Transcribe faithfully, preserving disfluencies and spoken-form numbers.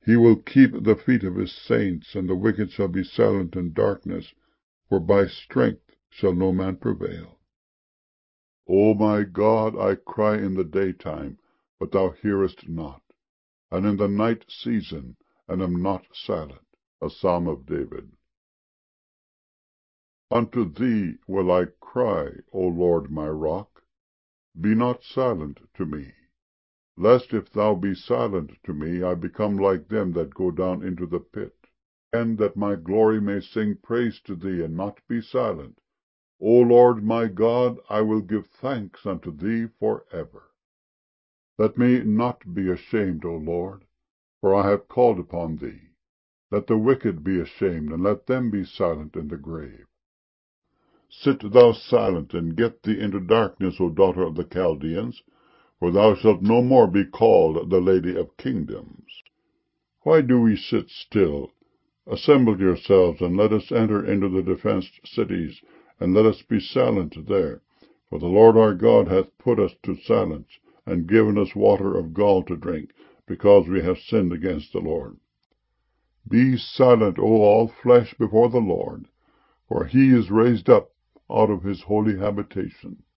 He will keep the feet of his saints, and the wicked shall be silent in darkness, for by strength shall no man prevail. O my God, I cry in the daytime, but thou hearest not, and in the night season, and am not silent. A Psalm of David. Unto thee will I cry, O Lord my rock. Be not silent to me. Lest if thou be silent to me, I become like them that go down into the pit. And that my glory may sing praise to thee, and not be silent. O Lord my God, I will give thanks unto thee for ever. Let me not be ashamed, O Lord, for I have called upon thee. Let the wicked be ashamed, and let them be silent in the grave. Sit thou silent, and get thee into darkness, O daughter of the Chaldeans, for thou shalt no more be called the Lady of Kingdoms. Why do we sit still? Assemble yourselves, and let us enter into the defenced cities, and let us be silent there. For the Lord our God hath put us to silence, and given us water of gall to drink, because we have sinned against the Lord. Be silent, O all flesh, before the Lord, for he is raised up out of his holy habitation.